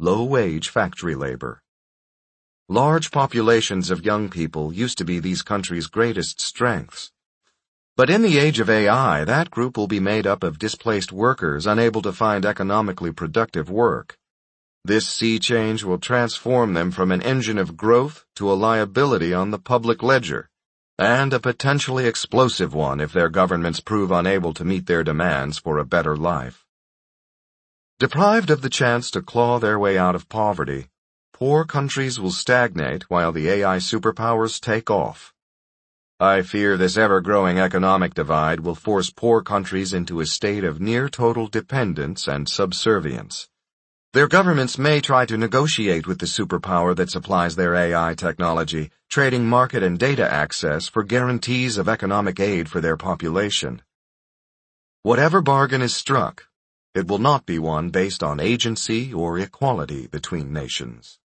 low-wage factory labor. Large populations of young people used to be these countries' greatest strengths. But in the age of AI, that group will be made up of displaced workers unable to find economically productive work. This sea change will transform them from an engine of growth to a liability on the public ledger, and a potentially explosive one if their governments prove unable to meet their demands for a better life. Deprived of the chance to claw their way out of poverty, poor countries will stagnate while the AI superpowers take off. I fear this ever-growing economic divide will force poor countries into a state of near-total dependence and subservience. Their governments may try to negotiate with the superpower that supplies their AI technology, trading market and data access for guarantees of economic aid for their population. Whatever bargain is struck, it will not be one based on agency or equality between nations.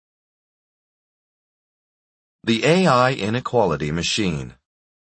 The AI Inequality Machine.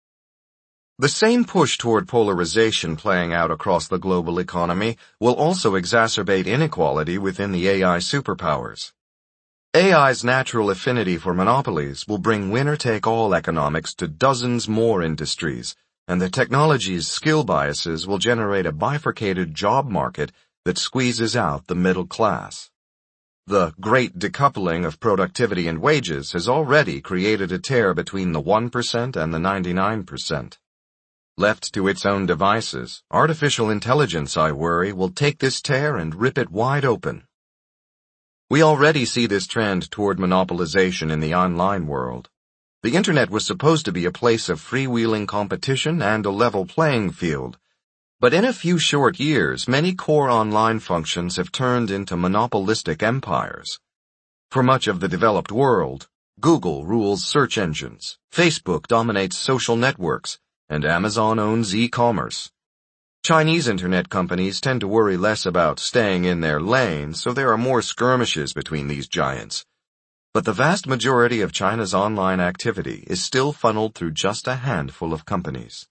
The same push toward polarization playing out across the global economy will also exacerbate inequality within the AI superpowers. AI's natural affinity for monopolies will bring winner-take-all economics to dozens more industries, and the technology's skill biases will generate a bifurcated job market that squeezes out the middle class. The great decoupling of productivity and wages has already created a tear between the 1% and the 99%. Left to its own devices, artificial intelligence, I worry, will take this tear and rip it wide open. We already see this trend toward monopolization in the online world. The Internet was supposed to be a place of freewheeling competition and a level playing field. But in a few short years, many core online functions have turned into monopolistic empires. For much of the developed world, Google rules search engines, Facebook dominates social networks, and Amazon owns e-commerce. Chinese internet companies tend to worry less about staying in their lane, so there are more skirmishes between these giants. But the vast majority of China's online activity is still funneled through just a handful of companies.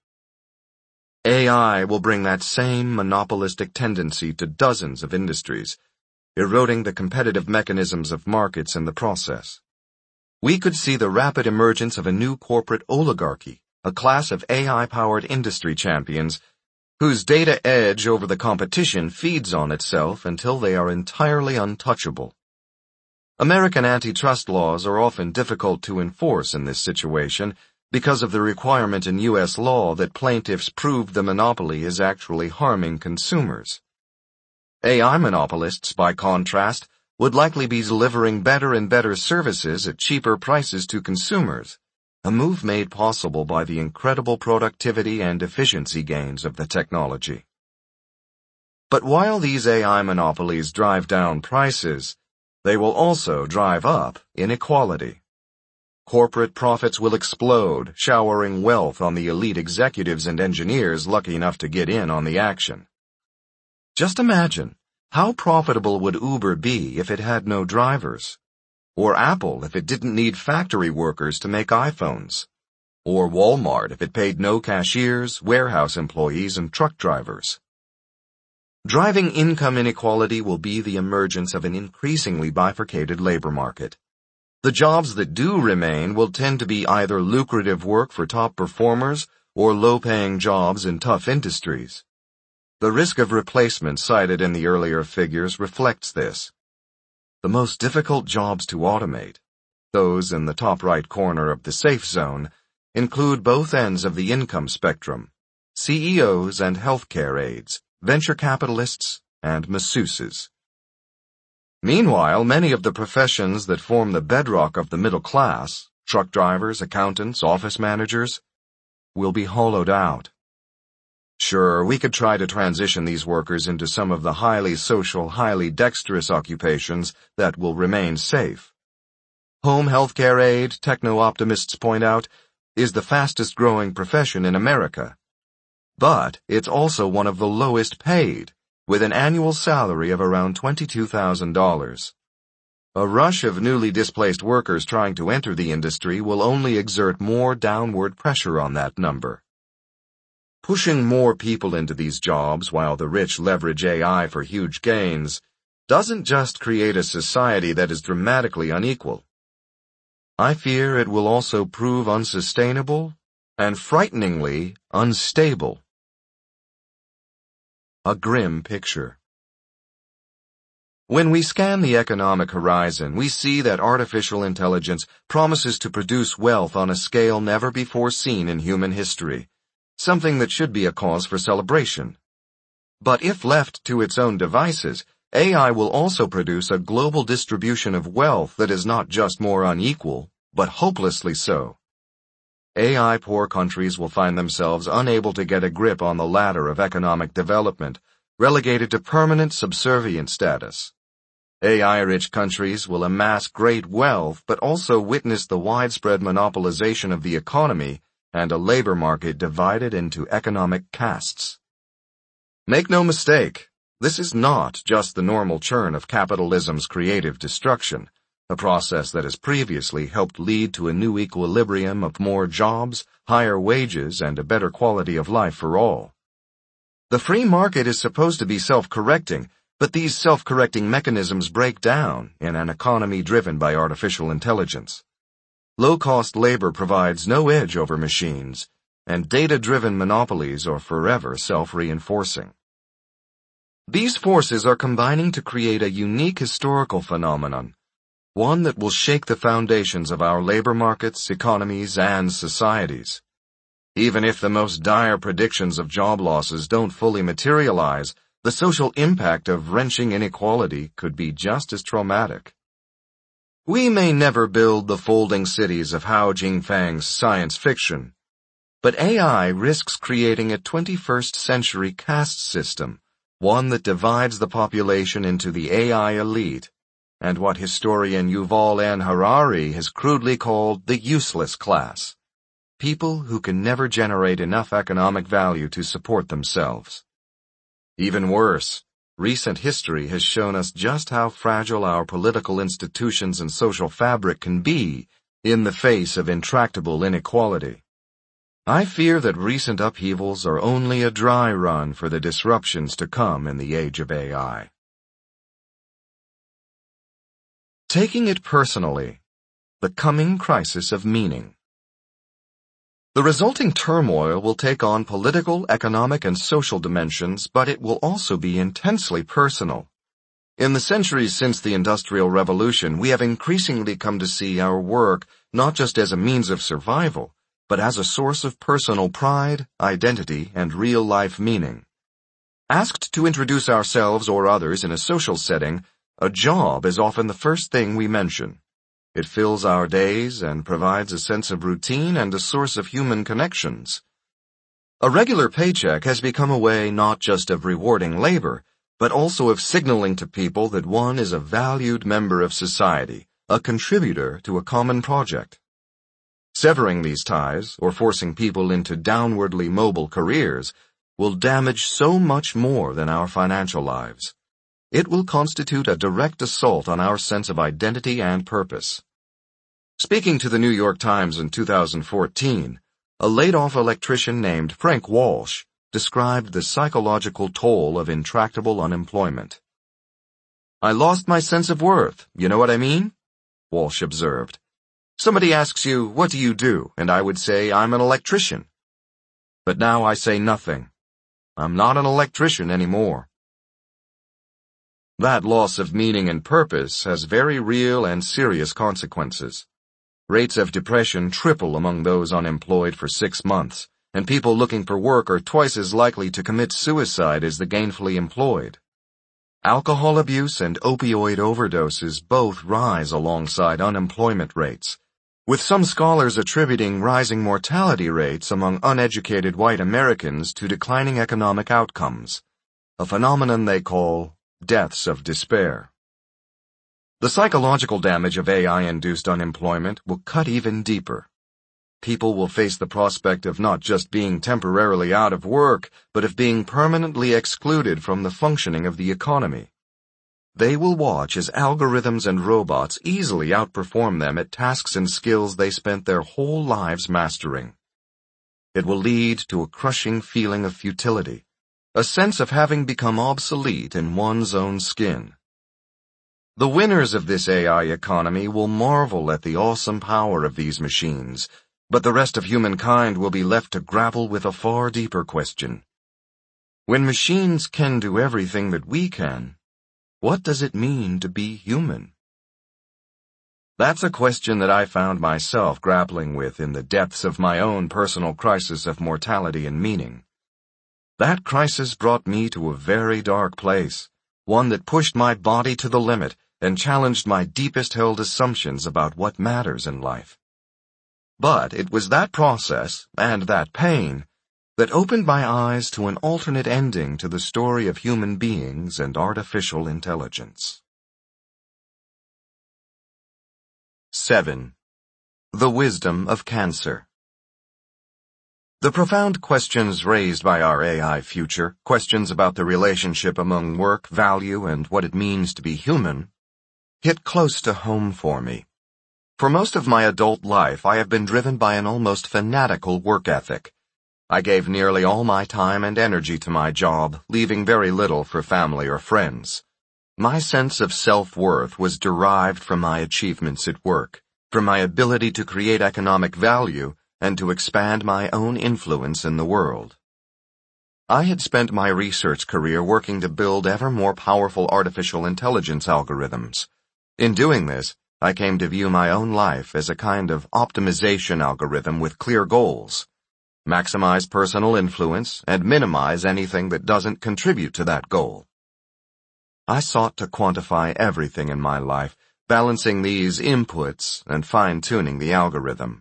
AI will bring that same monopolistic tendency to dozens of industries, eroding the competitive mechanisms of markets in the process. We could see the rapid emergence of a new corporate oligarchy, a class of AI-powered industry champions whose data edge over the competition feeds on itself until they are entirely untouchable. American antitrust laws are often difficult to enforce in this situation because of the requirement in U.S. law that plaintiffs prove the monopoly is actually harming consumers. AI monopolists, by contrast, would likely be delivering better and better services at cheaper prices to consumers, a move made possible by the incredible productivity and efficiency gains of the technology. But while these AI monopolies drive down prices, they will also drive up inequality. Corporate profits will explode, showering wealth on the elite executives and engineers lucky enough to get in on the action. Just imagine, how profitable would Uber be if it had no drivers? Or Apple if it didn't need factory workers to make iPhones? Or Walmart if it paid no cashiers, warehouse employees, and truck drivers? Driving income inequality will be the emergence of an increasingly bifurcated labor market. The jobs that do remain will tend to be either lucrative work for top performers or low-paying jobs in tough industries. The risk of replacement cited in the earlier figures reflects this. The most difficult jobs to automate, those in the top right corner of the safe zone, include both ends of the income spectrum, CEOs and healthcare aides, venture capitalists, and masseuses. Meanwhile, many of the professions that form the bedrock of the middle class, truck drivers, accountants, office managers, will be hollowed out. Sure, we could try to transition these workers into some of the highly social, highly dexterous occupations that will remain safe. Home healthcare aide, techno-optimists point out, is the fastest growing profession in America. But it's also one of the lowest paid, with an annual salary of around $22,000. A rush of newly displaced workers trying to enter the industry will only exert more downward pressure on that number. Pushing more people into these jobs while the rich leverage AI for huge gains doesn't just create a society that is dramatically unequal. I fear it will also prove unsustainable and frighteningly unstable. A grim picture. When we scan the economic horizon, we see that artificial intelligence promises to produce wealth on a scale never before seen in human history, something that should be a cause for celebration. But if left to its own devices, AI will also produce a global distribution of wealth that is not just more unequal, but hopelessly so. AI-poor countries will find themselves unable to get a grip on the ladder of economic development, relegated to permanent subservient status. AI-rich countries will amass great wealth but also witness the widespread monopolization of the economy and a labor market divided into economic castes. Make no mistake, this is not just the normal churn of capitalism's creative destruction, a process that has previously helped lead to a new equilibrium of more jobs, higher wages, and a better quality of life for all. The free market is supposed to be self-correcting, but these self-correcting mechanisms break down in an economy driven by artificial intelligence. Low-cost labor provides no edge over machines, and data-driven monopolies are forever self-reinforcing. These forces are combining to create a unique historical phenomenon, one that will shake the foundations of our labor markets, economies, and societies. Even if the most dire predictions of job losses don't fully materialize, the social impact of wrenching inequality could be just as traumatic. We may never build the folding cities of Hao Jingfang's science fiction, but AI risks creating a 21st century caste system, one that divides the population into the AI elite, and what historian Yuval N. Harari has crudely called the useless class, people who can never generate enough economic value to support themselves. Even worse, recent history has shown us just how fragile our political institutions and social fabric can be in the face of intractable inequality. I fear that recent upheavals are only a dry run for the disruptions to come in the age of AI. Taking it personally, the coming crisis of meaning. The resulting turmoil will take on political, economic, and social dimensions, but it will also be intensely personal. In the centuries since the Industrial Revolution, we have increasingly come to see our work not just as a means of survival, but as a source of personal pride, identity, and real-life meaning. Asked to introduce ourselves or others in a social setting, a job is often the first thing we mention. It fills our days and provides a sense of routine and a source of human connections. A regular paycheck has become a way not just of rewarding labor, but also of signaling to people that one is a valued member of society, a contributor to a common project. Severing these ties, or forcing people into downwardly mobile careers, will damage so much more than our financial lives. It will constitute a direct assault on our sense of identity and purpose. Speaking to the New York Times in 2014, a laid-off electrician named Frank Walsh described the psychological toll of intractable unemployment. "I lost my sense of worth, you know what I mean?" Walsh observed. "Somebody asks you, 'What do you do?' and I would say, 'I'm an electrician.' But now I say nothing. I'm not an electrician anymore." That loss of meaning and purpose has very real and serious consequences. Rates of depression triple among those unemployed for 6 months, and people looking for work are twice as likely to commit suicide as the gainfully employed. Alcohol abuse and opioid overdoses both rise alongside unemployment rates, with some scholars attributing rising mortality rates among uneducated white Americans to declining economic outcomes, a phenomenon they call deaths of despair. The psychological damage of AI-induced unemployment will cut even deeper. People will face the prospect of not just being temporarily out of work, but of being permanently excluded from the functioning of the economy. They will watch as algorithms and robots easily outperform them at tasks and skills they spent their whole lives mastering. It will lead to a crushing feeling of futility, a sense of having become obsolete in one's own skin. The winners of this AI economy will marvel at the awesome power of these machines, but the rest of humankind will be left to grapple with a far deeper question. When machines can do everything that we can, what does it mean to be human? That's a question that I found myself grappling with in the depths of my own personal crisis of mortality and meaning. That crisis brought me to a very dark place, one that pushed my body to the limit and challenged my deepest held assumptions about what matters in life. But it was that process, and that pain, that opened my eyes to an alternate ending to the story of human beings and artificial intelligence. 7. The Wisdom of Cancer. The profound questions raised by our AI future, questions about the relationship among work, value, and what it means to be human, hit close to home for me. For most of my adult life, I have been driven by an almost fanatical work ethic. I gave nearly all my time and energy to my job, leaving very little for family or friends. My sense of self-worth was derived from my achievements at work, from my ability to create economic value, and to expand my own influence in the world. I had spent my research career working to build ever more powerful artificial intelligence algorithms. In doing this, I came to view my own life as a kind of optimization algorithm with clear goals. Maximize personal influence and minimize anything that doesn't contribute to that goal. I sought to quantify everything in my life, balancing these inputs and fine-tuning the algorithm.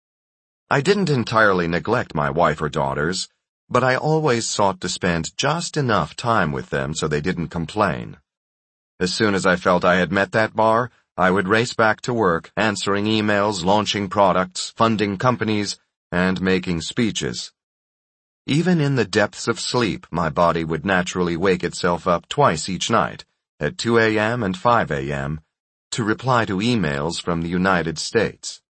I didn't entirely neglect my wife or daughters, but I always sought to spend just enough time with them so they didn't complain. As soon as I felt I had met that bar, I would race back to work, answering emails, launching products, funding companies, and making speeches. Even in the depths of sleep, my body would naturally wake itself up twice each night, at 2 a.m. and 5 a.m., to reply to emails from the United States.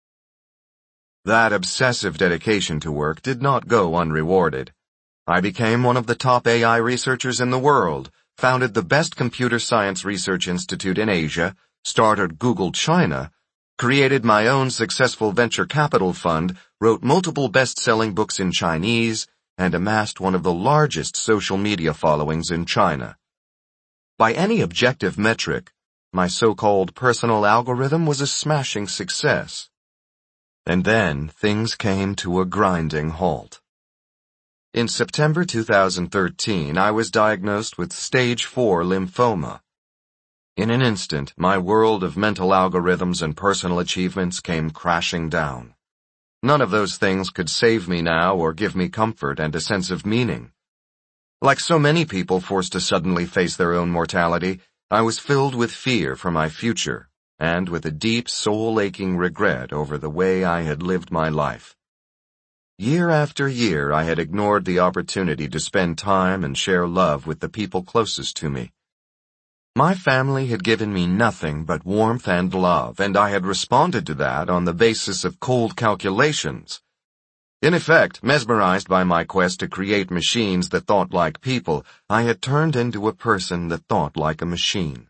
That obsessive dedication to work did not go unrewarded. I became one of the top AI researchers in the world, founded the best computer science research institute in Asia, started Google China, created my own successful venture capital fund, wrote multiple best-selling books in Chinese, and amassed one of the largest social media followings in China. By any objective metric, my so-called personal algorithm was a smashing success. And then things came to a grinding halt. In September 2013, I was diagnosed with stage 4 lymphoma. In an instant, my world of mental algorithms and personal achievements came crashing down. None of those things could save me now or give me comfort and a sense of meaning. Like so many people forced to suddenly face their own mortality, I was filled with fear for my future, and with a deep, soul-aching regret over the way I had lived my life. Year after year, I had ignored the opportunity to spend time and share love with the people closest to me. My family had given me nothing but warmth and love, and I had responded to that on the basis of cold calculations. In effect, mesmerized by my quest to create machines that thought like people, I had turned into a person that thought like a machine.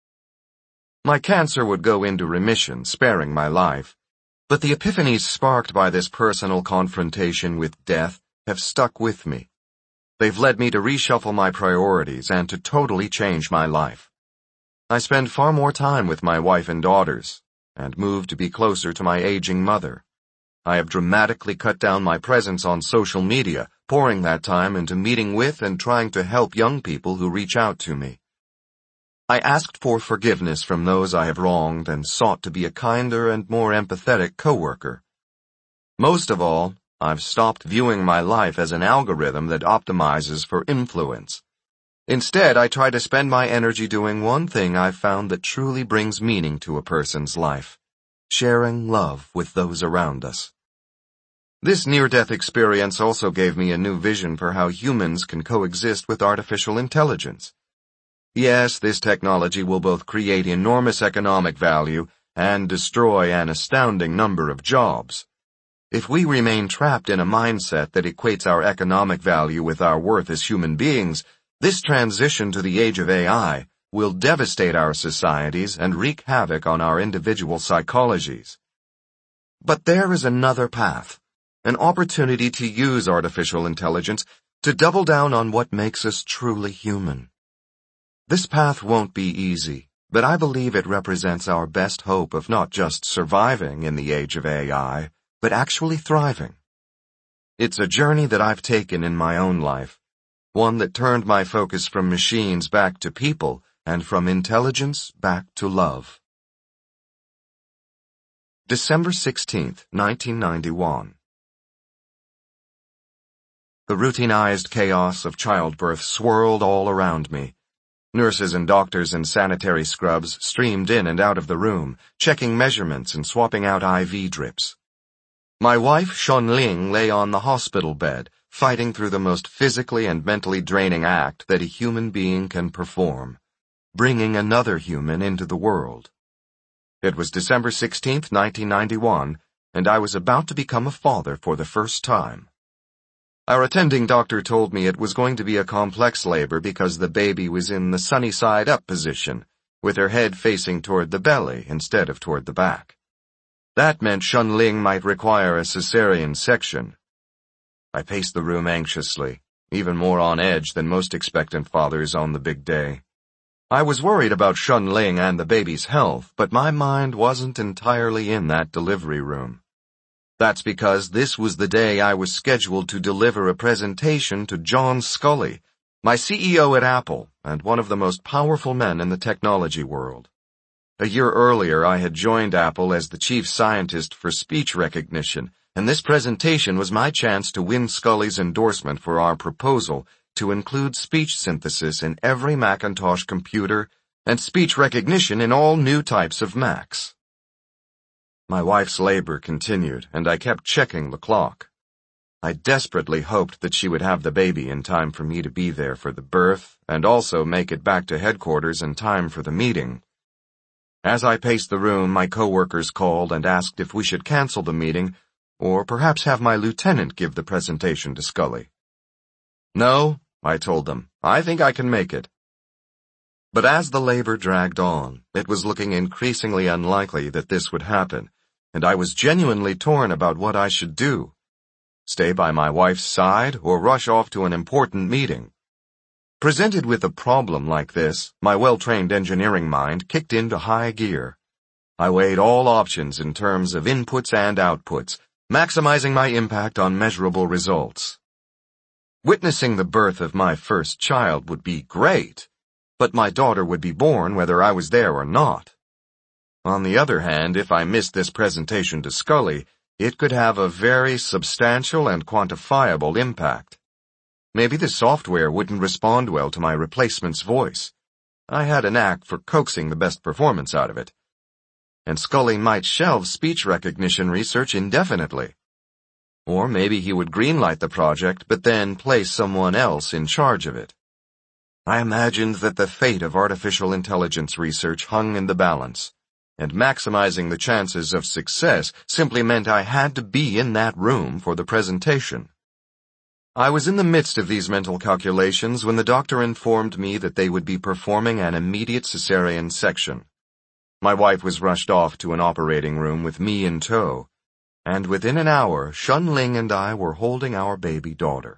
My cancer would go into remission, sparing my life, but the epiphanies sparked by this personal confrontation with death have stuck with me. They've led me to reshuffle my priorities and to totally change my life. I spend far more time with my wife and daughters, and moved to be closer to my aging mother. I have dramatically cut down my presence on social media, pouring that time into meeting with and trying to help young people who reach out to me. I asked for forgiveness from those I have wronged and sought to be a kinder and more empathetic coworker. Most of all, I've stopped viewing my life as an algorithm that optimizes for influence. Instead, I try to spend my energy doing one thing I've found that truly brings meaning to a person's life: sharing love with those around us. This near-death experience also gave me a new vision for how humans can coexist with artificial intelligence. Yes, this technology will both create enormous economic value and destroy an astounding number of jobs. If we remain trapped in a mindset that equates our economic value with our worth as human beings, this transition to the age of AI will devastate our societies and wreak havoc on our individual psychologies. But there is another path, an opportunity to use artificial intelligence to double down on what makes us truly human. This path won't be easy, but I believe it represents our best hope of not just surviving in the age of AI, but actually thriving. It's a journey that I've taken in my own life, one that turned my focus from machines back to people and from intelligence back to love. December 16th, 1991. The routinized chaos of childbirth swirled all around me. Nurses and doctors in sanitary scrubs streamed in and out of the room, checking measurements and swapping out IV drips. My wife, Shunling, lay on the hospital bed, fighting through the most physically and mentally draining act that a human being can perform, bringing another human into the world. It was December 16th, 1991, and I was about to become a father for the first time. Our attending doctor told me it was going to be a complex labor because the baby was in the sunny side up position, with her head facing toward the belly instead of toward the back. That meant Shunling might require a cesarean section. I paced the room anxiously, even more on edge than most expectant fathers on the big day. I was worried about Shunling and the baby's health, but my mind wasn't entirely in that delivery room. That's because this was the day I was scheduled to deliver a presentation to John Sculley, my CEO at Apple and one of the most powerful men in the technology world. A year earlier, I had joined Apple as the chief scientist for speech recognition, and this presentation was my chance to win Sculley's endorsement for our proposal to include speech synthesis in every Macintosh computer and speech recognition in all new types of Macs. My wife's labor continued, and I kept checking the clock. I desperately hoped that she would have the baby in time for me to be there for the birth, and also make it back to headquarters in time for the meeting. As I paced the room, my coworkers called and asked if we should cancel the meeting, or perhaps have my lieutenant give the presentation to Sculley. No, I told them, I think I can make it. But as the labor dragged on, it was looking increasingly unlikely that this would happen, and I was genuinely torn about what I should do. Stay by my wife's side or rush off to an important meeting. Presented with a problem like this, my well-trained engineering mind kicked into high gear. I weighed all options in terms of inputs and outputs, maximizing my impact on measurable results. Witnessing the birth of my first child would be great, but my daughter would be born whether I was there or not. On the other hand, if I missed this presentation to Sculley, it could have a very substantial and quantifiable impact. Maybe the software wouldn't respond well to my replacement's voice. I had a knack for coaxing the best performance out of it. And Sculley might shelve speech recognition research indefinitely. Or maybe he would greenlight the project but then place someone else in charge of it. I imagined that the fate of artificial intelligence research hung in the balance, and maximizing the chances of success simply meant I had to be in that room for the presentation. I was in the midst of these mental calculations when the doctor informed me that they would be performing an immediate cesarean section. My wife was rushed off to an operating room with me in tow, and within an hour, Shunling and I were holding our baby daughter.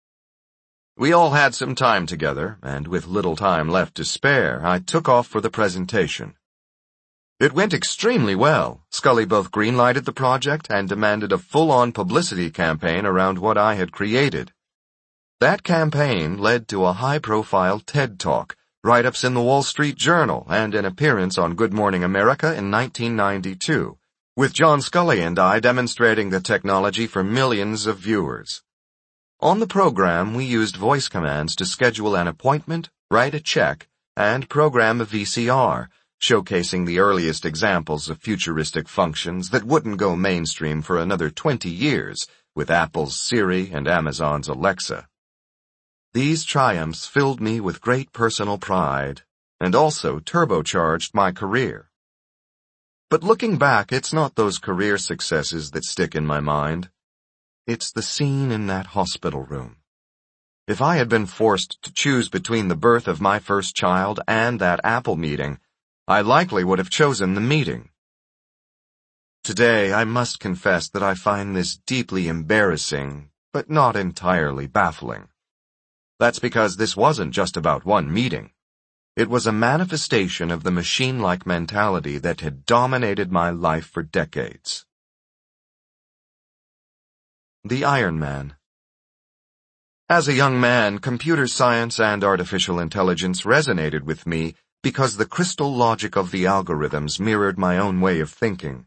We all had some time together, and with little time left to spare, I took off for the presentation. It went extremely well. Sculley both greenlighted the project and demanded a full-on publicity campaign around what I had created. That campaign led to a high-profile TED Talk, write-ups in the Wall Street Journal, and an appearance on Good Morning America in 1992, with John Sculley and I demonstrating the technology for millions of viewers. On the program, we used voice commands to schedule an appointment, write a check, and program a VCR, showcasing the earliest examples of futuristic functions that wouldn't go mainstream for another 20 years with Apple's Siri and Amazon's Alexa. These triumphs filled me with great personal pride and also turbocharged my career. But looking back, it's not those career successes that stick in my mind. It's the scene in that hospital room. If I had been forced to choose between the birth of my first child and that Apple meeting, I likely would have chosen the meeting. Today, I must confess that I find this deeply embarrassing, but not entirely baffling. That's because this wasn't just about one meeting. It was a manifestation of the machine-like mentality that had dominated my life for decades. The Iron Man. As a young man, computer science and artificial intelligence resonated with me because the crystal logic of the algorithms mirrored my own way of thinking.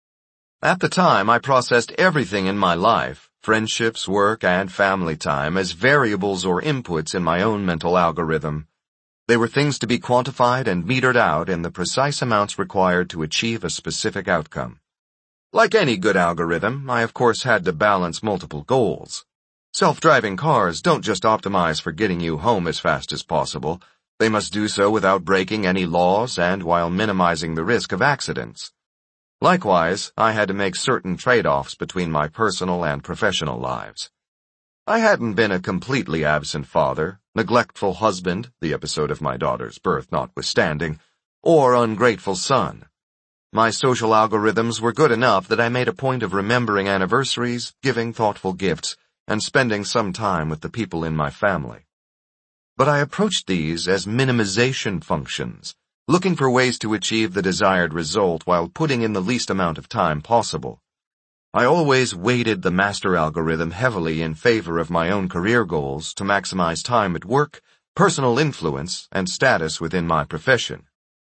At the time, I processed everything in my life, friendships, work, and family time, as variables or inputs in my own mental algorithm. They were things to be quantified and metered out in the precise amounts required to achieve a specific outcome. Like any good algorithm, I of course had to balance multiple goals. Self-driving cars don't just optimize for getting you home as fast as possible. They must do so without breaking any laws and while minimizing the risk of accidents. Likewise, I had to make certain trade-offs between my personal and professional lives. I hadn't been a completely absent father, neglectful husband, the episode of my daughter's birth notwithstanding, or ungrateful son. My social algorithms were good enough that I made a point of remembering anniversaries, giving thoughtful gifts, and spending some time with the people in my family. But I approached these as minimization functions, looking for ways to achieve the desired result while putting in the least amount of time possible. I always weighted the master algorithm heavily in favor of my own career goals to maximize time at work, personal influence, and status within my profession.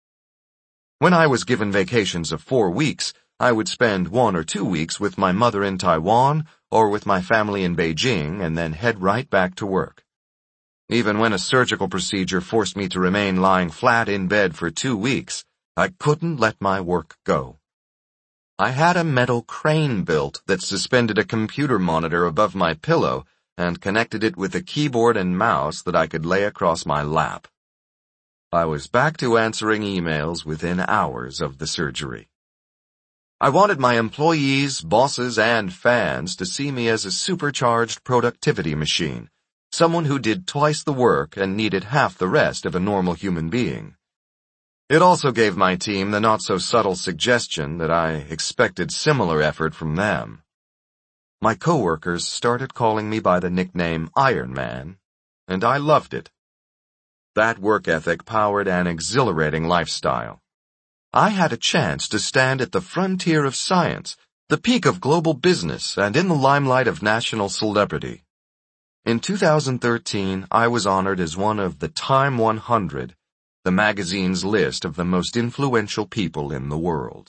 When I was given vacations of 4 weeks, I would spend 1 or 2 weeks with my mother in Taiwan or with my family in Beijing and then head right back to work. Even when a surgical procedure forced me to remain lying flat in bed for 2 weeks, I couldn't let my work go. I had a metal crane built that suspended a computer monitor above my pillow and connected it with a keyboard and mouse that I could lay across my lap. I was back to answering emails within hours of the surgery. I wanted my employees, bosses, and fans to see me as a supercharged productivity machine, someone who did twice the work and needed half the rest of a normal human being. It also gave my team the not-so-subtle suggestion that I expected similar effort from them. My coworkers started calling me by the nickname Iron Man, and I loved it. That work ethic powered an exhilarating lifestyle. I had a chance to stand at the frontier of science, the peak of global business, and in the limelight of national celebrity. In 2013, I was honored as one of the Time 100, the magazine's list of the most influential people in the world.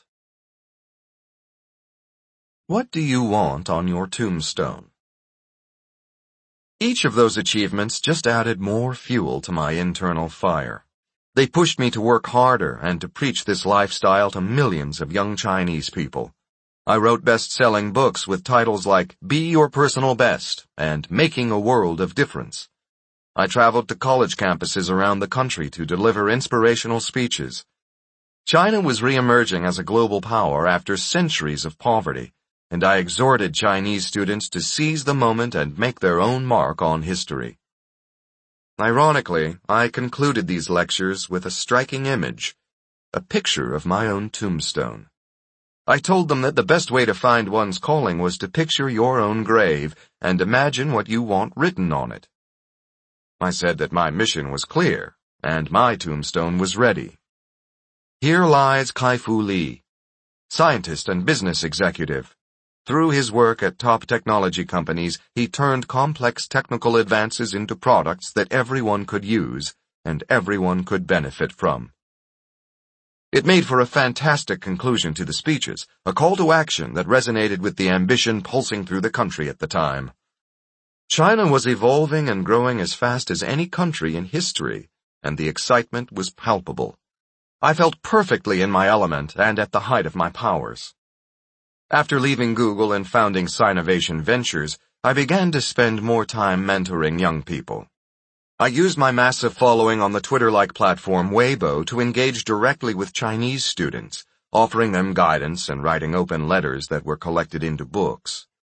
What do you want on your tombstone? Each of those achievements just added more fuel to my internal fire. They pushed me to work harder and to preach this lifestyle to millions of young Chinese people. I wrote best-selling books with titles like Be Your Personal Best and Making a World of Difference. I traveled to college campuses around the country to deliver inspirational speeches. China was re-emerging as a global power after centuries of poverty, and I exhorted Chinese students to seize the moment and make their own mark on history. Ironically, I concluded these lectures with a striking image, a picture of my own tombstone. I told them that the best way to find one's calling was to picture your own grave and imagine what you want written on it. I said that my mission was clear, and my tombstone was ready. Here lies Kai-Fu Lee, scientist and business executive. Through his work at top technology companies, he turned complex technical advances into products that everyone could use and everyone could benefit from. It made for a fantastic conclusion to the speeches, a call to action that resonated with the ambition pulsing through the country at the time. China was evolving and growing as fast as any country in history, and the excitement was palpable. I felt perfectly in my element and at the height of my powers. After leaving Google and founding Sinovation Ventures, I began to spend more time mentoring young people. I used my massive following on the Twitter-like platform Weibo to engage directly with Chinese students, offering them guidance and writing open letters that were collected into books.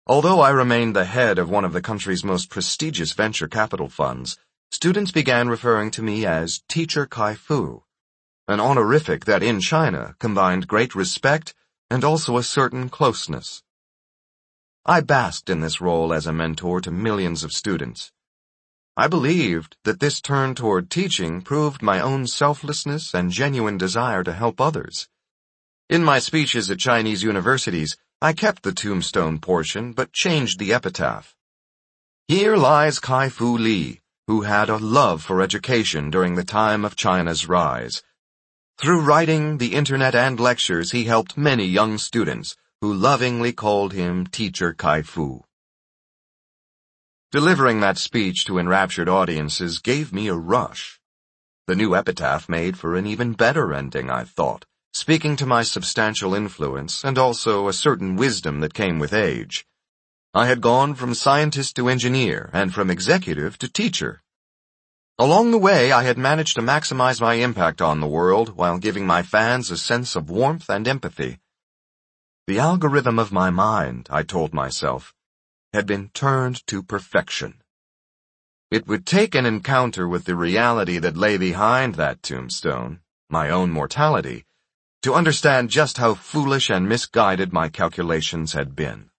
Although I remained the head of one of the country's most prestigious venture capital funds, students began referring to me as Teacher Kai-Fu, an honorific that in China combined great respect and also a certain closeness. I basked in this role as a mentor to millions of students. I believed that this turn toward teaching proved my own selflessness and genuine desire to help others. In my speeches at Chinese universities, I kept the tombstone portion but changed the epitaph. Here lies Kai-Fu Lee, who had a love for education during the time of China's rise. Through writing, the internet, and lectures, he helped many young students who lovingly called him Teacher Kai-Fu. Delivering that speech to enraptured audiences gave me a rush. The new epitaph made for an even better ending, I thought, speaking to my substantial influence and also a certain wisdom that came with age. I had gone from scientist to engineer and from executive to teacher. Along the way, I had managed to maximize my impact on the world while giving my fans a sense of warmth and empathy. The algorithm of my mind, I told myself, had been turned to perfection. It would take an encounter with the reality that lay behind that tombstone, my own mortality, to understand just how foolish and misguided my calculations had been.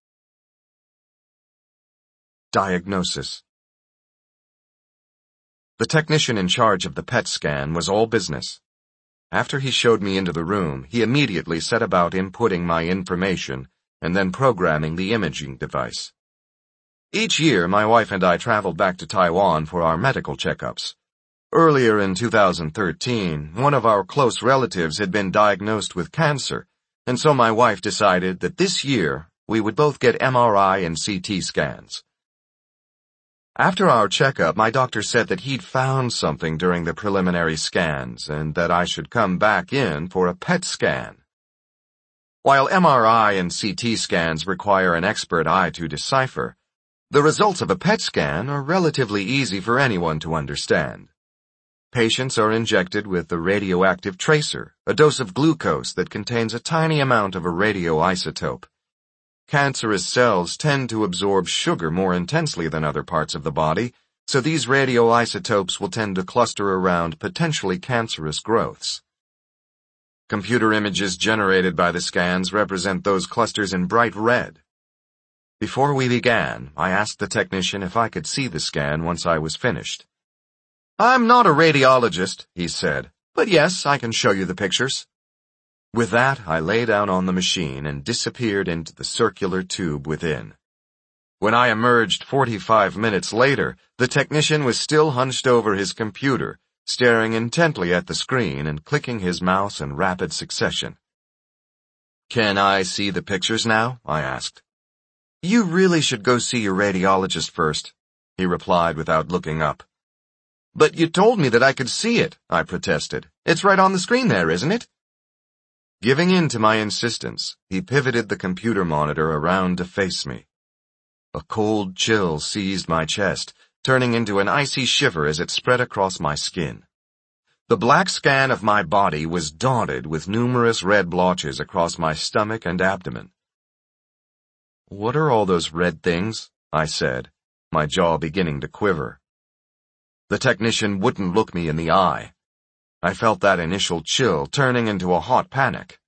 Diagnosis. The technician in charge of the PET scan was all business. After he showed me into the room, he immediately set about inputting my information and then programming the imaging device. Each year, my wife and I traveled back to Taiwan for our medical checkups. Earlier in 2013, one of our close relatives had been diagnosed with cancer, and so my wife decided that this year we would both get MRI and CT scans. After our checkup, my doctor said that he'd found something during the preliminary scans and that I should come back in for a PET scan. While MRI and CT scans require an expert eye to decipher, the results of a PET scan are relatively easy for anyone to understand. Patients are injected with the radioactive tracer, a dose of glucose that contains a tiny amount of a radioisotope. Cancerous cells tend to absorb sugar more intensely than other parts of the body, so these radioisotopes will tend to cluster around potentially cancerous growths. Computer images generated by the scans represent those clusters in bright red. Before we began, I asked the technician if I could see the scan once I was finished. "I'm not a radiologist," he said, "but yes, I can show you the pictures." With that, I lay down on the machine and disappeared into the circular tube within. When I emerged 45 minutes later, the technician was still hunched over his computer, staring intently at the screen and clicking his mouse in rapid succession. "Can I see the pictures now?" I asked. "You really should go see your radiologist first," he replied without looking up. "But you told me that I could see it," I protested. "It's right on the screen there, isn't it?" Giving in to my insistence, he pivoted the computer monitor around to face me. A cold chill seized my chest, turning into an icy shiver as it spread across my skin. The black scan of my body was dotted with numerous red blotches across my stomach and abdomen. "What are all those red things?" I said, my jaw beginning to quiver. The technician wouldn't look me in the eye. I felt that initial chill turning into a hot panic.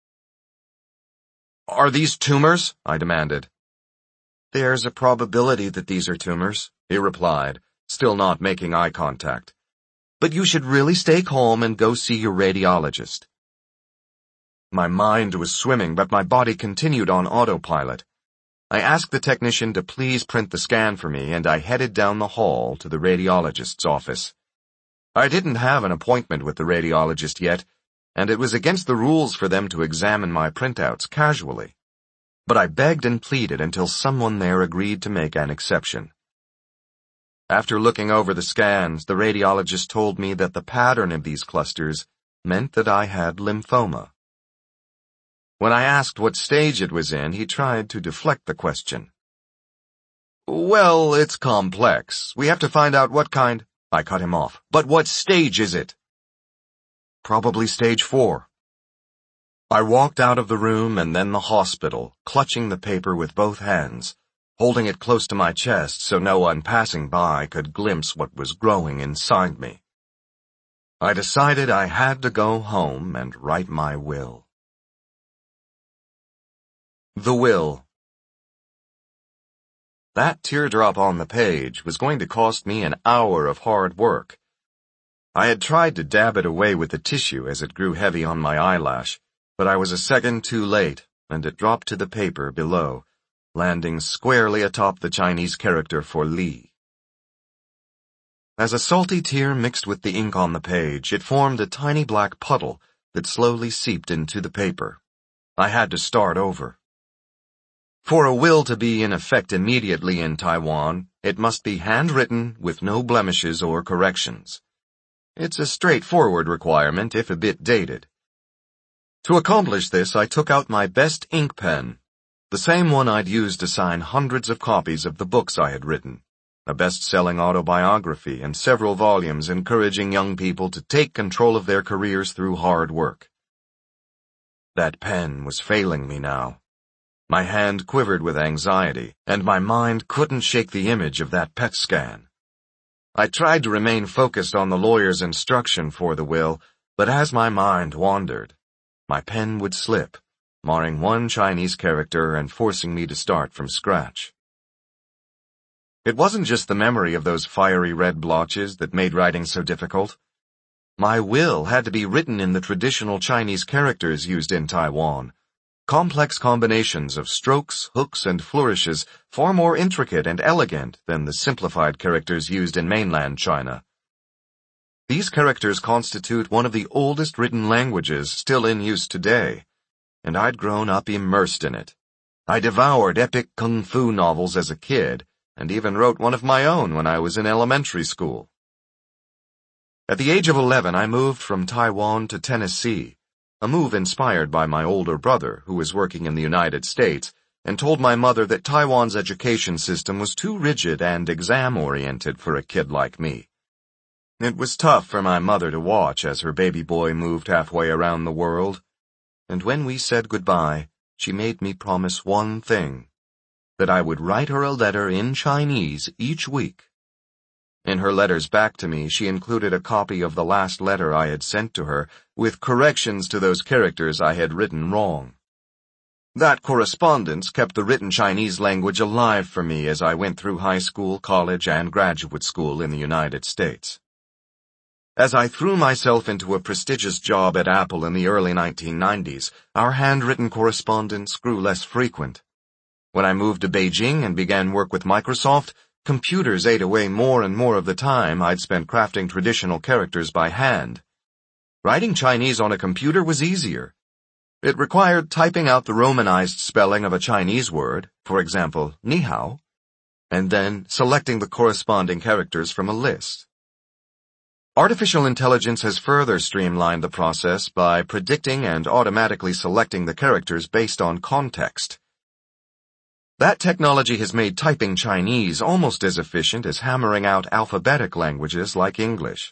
"Are these tumors?" I demanded. "There's a probability that these are tumors," he replied, still not making eye contact. "But you should really stay calm and go see your radiologist." My mind was swimming, but my body continued on autopilot. I asked the technician to please print the scan for me, and I headed down the hall to the radiologist's office. I didn't have an appointment with the radiologist yet, and it was against the rules for them to examine my printouts casually. But I begged and pleaded until someone there agreed to make an exception. After looking over the scans, the radiologist told me that the pattern of these clusters meant that I had lymphoma. When I asked what stage it was in, he tried to deflect the question. "Well, it's complex. We have to find out what kind—" I cut him off. "But what stage is it?" "Probably stage 4. I walked out of the room and then the hospital, clutching the paper with both hands, holding it close to my chest so no one passing by could glimpse what was growing inside me. I decided I had to go home and write my will. The will. That teardrop on the page was going to cost me an hour of hard work. I had tried to dab it away with the tissue as it grew heavy on my eyelash, but I was a second too late, and it dropped to the paper below, landing squarely atop the Chinese character for Li. As a salty tear mixed with the ink on the page, it formed a tiny black puddle that slowly seeped into the paper. I had to start over. For a will to be in effect immediately in Taiwan, it must be handwritten with no blemishes or corrections. It's a straightforward requirement, if a bit dated. To accomplish this, I took out my best ink pen, the same one I'd used to sign hundreds of copies of the books I had written, a best-selling autobiography and several volumes encouraging young people to take control of their careers through hard work. That pen was failing me now. My hand quivered with anxiety, and my mind couldn't shake the image of that PET scan. I tried to remain focused on the lawyer's instruction for the will, but as my mind wandered, my pen would slip, marring one Chinese character and forcing me to start from scratch. It wasn't just the memory of those fiery red blotches that made writing so difficult. My will had to be written in the traditional Chinese characters used in Taiwan. Complex combinations of strokes, hooks, and flourishes far more intricate and elegant than the simplified characters used in mainland China. These characters constitute one of the oldest written languages still in use today, and I'd grown up immersed in it. I devoured epic kung fu novels as a kid, and even wrote one of my own when I was in elementary school. At the age of 11, I moved from Taiwan to Tennessee, a move inspired by my older brother, who was working in the United States, and told my mother that Taiwan's education system was too rigid and exam-oriented for a kid like me. It was tough for my mother to watch as her baby boy moved halfway around the world, and when we said goodbye, she made me promise one thing, that I would write her a letter in Chinese each week. In her letters back to me, she included a copy of the last letter I had sent to her, with corrections to those characters I had written wrong. That correspondence kept the written Chinese language alive for me as I went through high school, college, and graduate school in the United States. As I threw myself into a prestigious job at Apple in the early 1990s, our handwritten correspondence grew less frequent. When I moved to Beijing and began work with Microsoft, computers ate away more and more of the time I'd spent crafting traditional characters by hand. Writing Chinese on a computer was easier. It required typing out the romanized spelling of a Chinese word, for example, ni hao, and then selecting the corresponding characters from a list. Artificial intelligence has further streamlined the process by predicting and automatically selecting the characters based on context. That technology has made typing Chinese almost as efficient as hammering out alphabetic languages like English.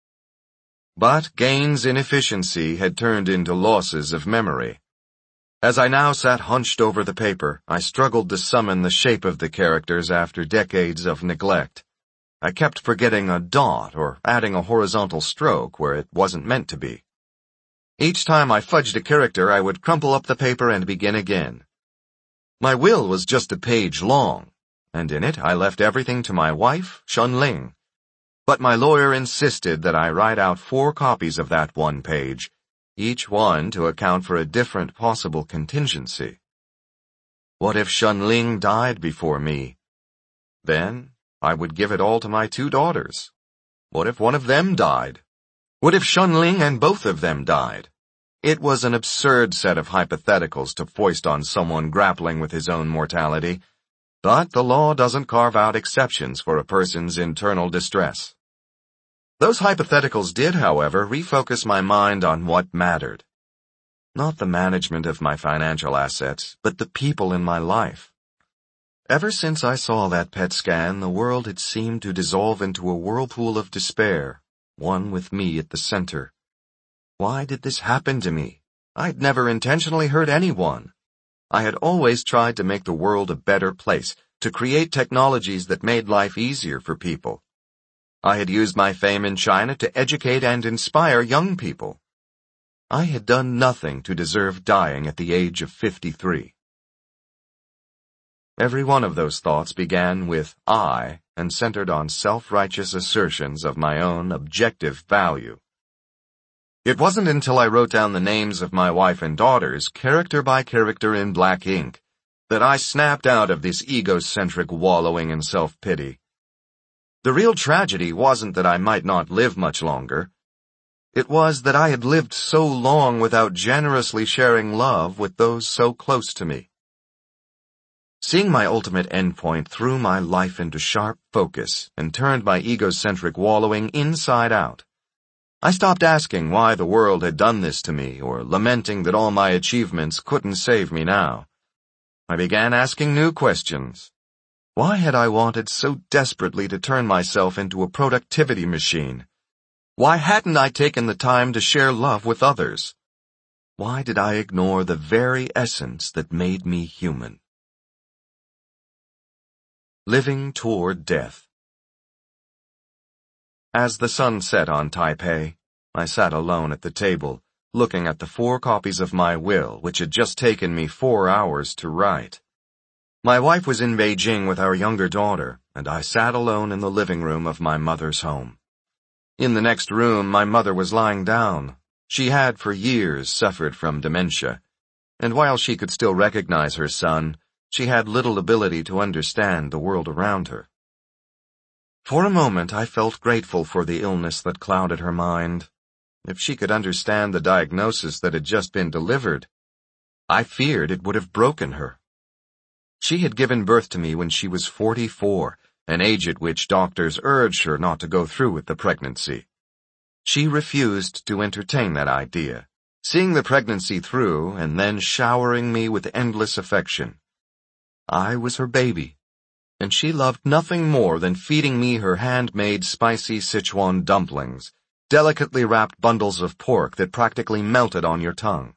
But gains in efficiency had turned into losses of memory. As I now sat hunched over the paper, I struggled to summon the shape of the characters after decades of neglect. I kept forgetting a dot or adding a horizontal stroke where it wasn't meant to be. Each time I fudged a character, I would crumple up the paper and begin again. My will was just a page long, and in it I left everything to my wife, Shunling. But my lawyer insisted that I write out 4 copies of that one page, each one to account for a different possible contingency. What if Shunling died before me? Then I would give it all to my 2 daughters. What if one of them died? What if Shunling and both of them died? It was an absurd set of hypotheticals to foist on someone grappling with his own mortality, but the law doesn't carve out exceptions for a person's internal distress. Those hypotheticals did, however, refocus my mind on what mattered. Not the management of my financial assets, but the people in my life. Ever since I saw that PET scan, the world had seemed to dissolve into a whirlpool of despair, one with me at the center. Why did this happen to me? I'd never intentionally hurt anyone. I had always tried to make the world a better place, to create technologies that made life easier for people. I had used my fame in China to educate and inspire young people. I had done nothing to deserve dying at the age of 53. Every one of those thoughts began with I and centered on self-righteous assertions of my own objective value. It wasn't until I wrote down the names of my wife and daughters, character by character in black ink, that I snapped out of this egocentric wallowing in self-pity. The real tragedy wasn't that I might not live much longer. It was that I had lived so long without generously sharing love with those so close to me. Seeing my ultimate endpoint threw my life into sharp focus and turned my egocentric wallowing inside out. I stopped asking why the world had done this to me or lamenting that all my achievements couldn't save me now. I began asking new questions. Why had I wanted so desperately to turn myself into a productivity machine? Why hadn't I taken the time to share love with others? Why did I ignore the very essence that made me human? Living toward death. As the sun set on Taipei, I sat alone at the table, looking at the 4 copies of my will, which had just taken me 4 hours to write. My wife was in Beijing with our younger daughter, and I sat alone in the living room of my mother's home. In the next room, my mother was lying down. She had for years suffered from dementia, and while she could still recognize her son, she had little ability to understand the world around her. For a moment, I felt grateful for the illness that clouded her mind. If she could understand the diagnosis that had just been delivered, I feared it would have broken her. She had given birth to me when she was 44, an age at which doctors urged her not to go through with the pregnancy. She refused to entertain that idea, seeing the pregnancy through and then showering me with endless affection. I was her baby, and she loved nothing more than feeding me her handmade spicy Sichuan dumplings, delicately wrapped bundles of pork that practically melted on your tongue.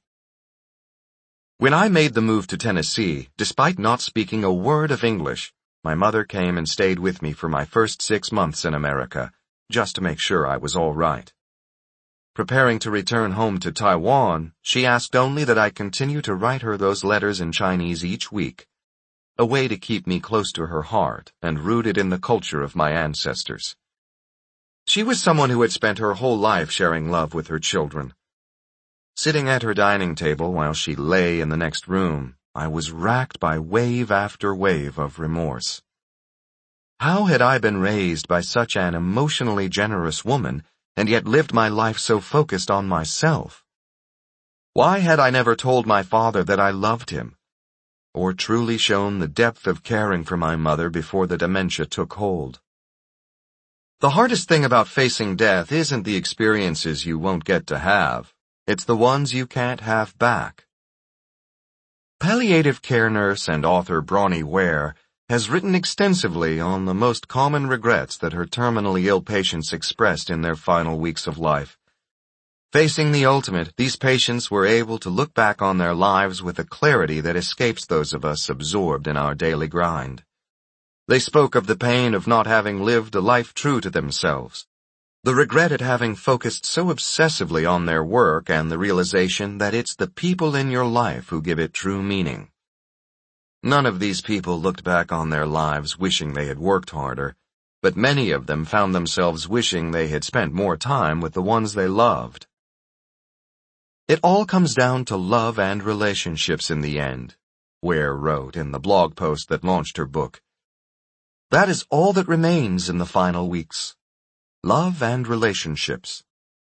When I made the move to Tennessee, despite not speaking a word of English, my mother came and stayed with me for my first 6 months in America, just to make sure I was all right. Preparing to return home to Taiwan, she asked only that I continue to write her those letters in Chinese each week, a way to keep me close to her heart and rooted in the culture of my ancestors. She was someone who had spent her whole life sharing love with her children. Sitting at her dining table while she lay in the next room, I was racked by wave after wave of remorse. How had I been raised by such an emotionally generous woman and yet lived my life so focused on myself? Why had I never told my father that I loved him, or truly shown the depth of caring for my mother before the dementia took hold? The hardest thing about facing death isn't the experiences you won't get to have. It's the ones you can't have back. Palliative care nurse and author Bronnie Ware has written extensively on the most common regrets that her terminally ill patients expressed in their final weeks of life. Facing the ultimate, these patients were able to look back on their lives with a clarity that escapes those of us absorbed in our daily grind. They spoke of the pain of not having lived a life true to themselves, the regret at having focused so obsessively on their work, and the realization that it's the people in your life who give it true meaning. None of these people looked back on their lives wishing they had worked harder, but many of them found themselves wishing they had spent more time with the ones they loved. It all comes down to love and relationships in the end, Ware wrote in the blog post that launched her book. That is all that remains in the final weeks. Love and relationships.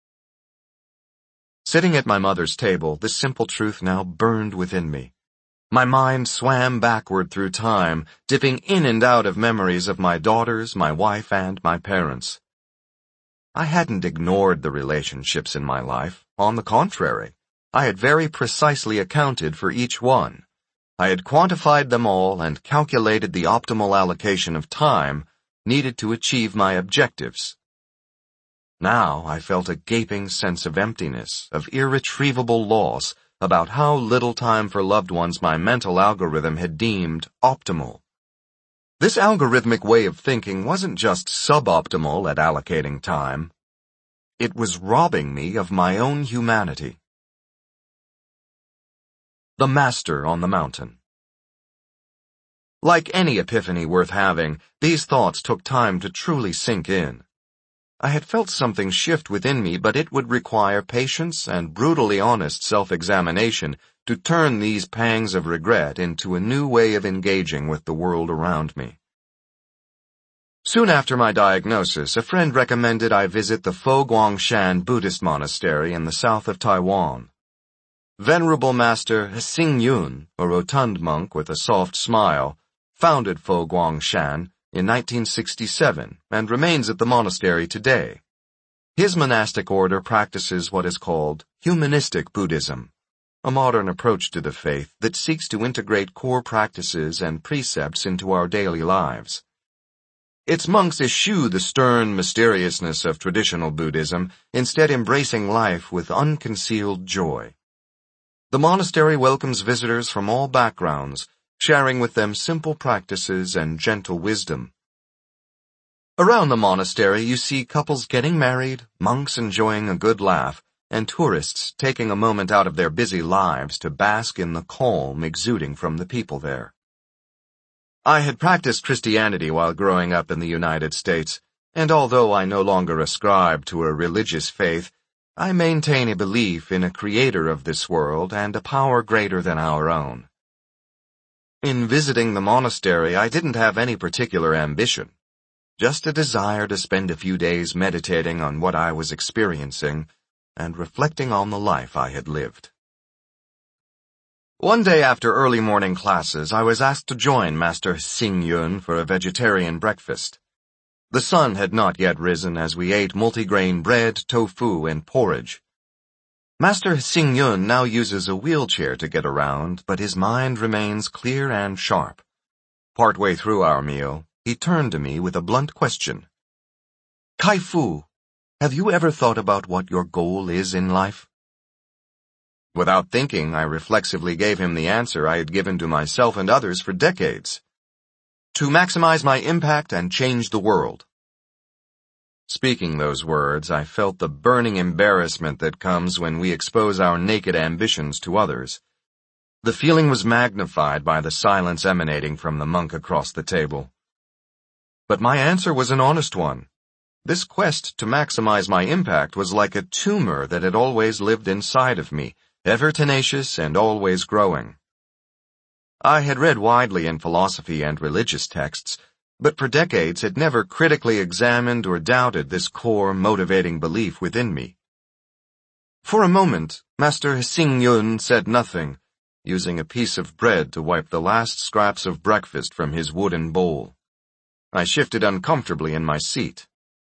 Sitting at my mother's table, this simple truth now burned within me. My mind swam backward through time, dipping in and out of memories of my daughters, my wife, and my parents. I hadn't ignored the relationships in my life. On the contrary, I had very precisely accounted for each one. I had quantified them all and calculated the optimal allocation of time needed to achieve my objectives. Now I felt a gaping sense of emptiness, of irretrievable loss, about how little time for loved ones my mental algorithm had deemed optimal. This algorithmic way of thinking wasn't just suboptimal at allocating time. It was robbing me of my own humanity. The Master on the Mountain. Like any epiphany worth having, these thoughts took time to truly sink in. I had felt something shift within me, but it would require patience and brutally honest self-examination to turn these pangs of regret into a new way of engaging with the world around me. Soon after my diagnosis, a friend recommended I visit the Fo Guangshan Buddhist monastery in the south of Taiwan. Venerable Master Xing Yun, a rotund monk with a soft smile, founded Fo Guangshan in 1967 and remains at the monastery today. His monastic order practices what is called humanistic Buddhism, a modern approach to the faith that seeks to integrate core practices and precepts into our daily lives. Its monks eschew the stern mysteriousness of traditional Buddhism, instead embracing life with unconcealed joy. The monastery welcomes visitors from all backgrounds, sharing with them simple practices and gentle wisdom. Around the monastery you see couples getting married, monks enjoying a good laugh, and tourists taking a moment out of their busy lives to bask in the calm exuding from the people there. I had practiced Christianity while growing up in the United States, and although I no longer ascribe to a religious faith, I maintain a belief in a creator of this world and a power greater than our own. In visiting the monastery, I didn't have any particular ambition, just a desire to spend a few days meditating on what I was experiencing and reflecting on the life I had lived. One day after early morning classes, I was asked to join Master Xing Yun for a vegetarian breakfast. The sun had not yet risen as we ate multigrain bread, tofu, and porridge. Master Xing Yun now uses a wheelchair to get around, but his mind remains clear and sharp. Partway through our meal, he turned to me with a blunt question. Kai Fu, have you ever thought about what your goal is in life? Without thinking, I reflexively gave him the answer I had given to myself and others for decades. To maximize my impact and change the world. Speaking those words, I felt the burning embarrassment that comes when we expose our naked ambitions to others. The feeling was magnified by the silence emanating from the monk across the table. But my answer was an honest one. This quest to maximize my impact was like a tumor that had always lived inside of me, ever tenacious and always growing. I had read widely in philosophy and religious texts, but for decades had never critically examined or doubted this core motivating belief within me. For a moment, Master Xing Yun said nothing, using a piece of bread to wipe the last scraps of breakfast from his wooden bowl. I shifted uncomfortably in my seat.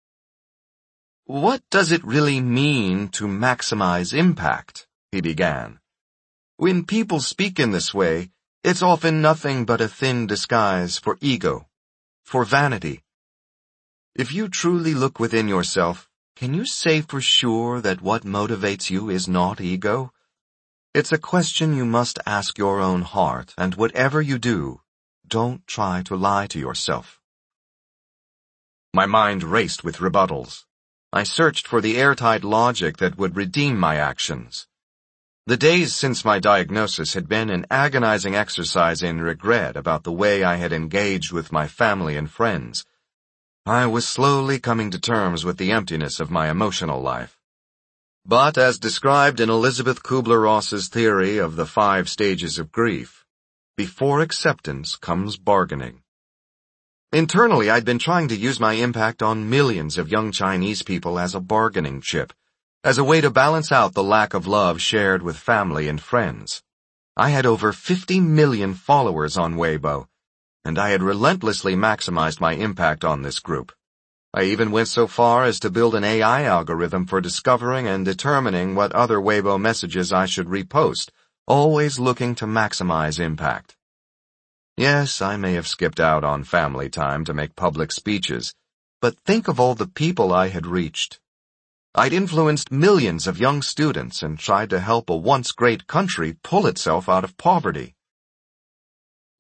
What does it really mean to maximize impact? He began. When people speak in this way, it's often nothing but a thin disguise for ego, for vanity. If you truly look within yourself, can you say for sure that what motivates you is not ego? It's a question you must ask your own heart, and whatever you do, don't try to lie to yourself. My mind raced with rebuttals. I searched for the airtight logic that would redeem my actions. The days since my diagnosis had been an agonizing exercise in regret about the way I had engaged with my family and friends. I was slowly coming to terms with the emptiness of my emotional life. But as described in Elizabeth Kubler-Ross's theory of the 5 stages of grief, before acceptance comes bargaining. Internally, I'd been trying to use my impact on millions of young Chinese people as a bargaining chip, as a way to balance out the lack of love shared with family and friends. I had over 50 million followers on Weibo, and I had relentlessly maximized my impact on this group. I even went so far as to build an AI algorithm for discovering and determining what other Weibo messages I should repost, always looking to maximize impact. Yes, I may have skipped out on family time to make public speeches, but think of all the people I had reached. I'd influenced millions of young students and tried to help a once great country pull itself out of poverty.